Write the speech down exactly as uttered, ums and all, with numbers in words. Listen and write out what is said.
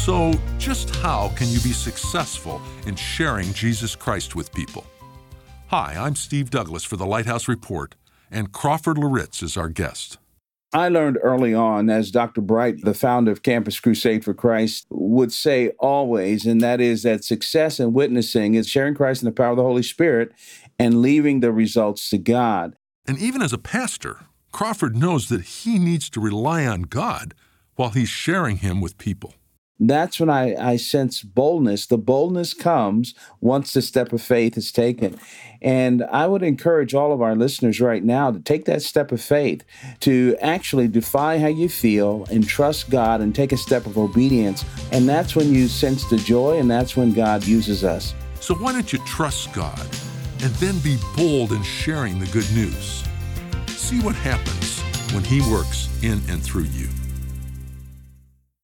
So, just how can you be successful in sharing Jesus Christ with people? Hi, I'm Steve Douglas for the Lighthouse Report, and Crawford Loritz is our guest. I learned early on, as Doctor Bright, the founder of Campus Crusade for Christ, would say always, and that is that success in witnessing is sharing Christ in the power of the Holy Spirit and leaving the results to God. And even as a pastor, Crawford knows that he needs to rely on God while he's sharing him with people. That's when I, I sense boldness. The boldness comes once the step of faith is taken. And I would encourage all of our listeners right now to take that step of faith, to actually defy how you feel and trust God and take a step of obedience. And that's when you sense the joy, and that's when God uses us. So why don't you trust God and then be bold in sharing the good news? See what happens when He works in and through you.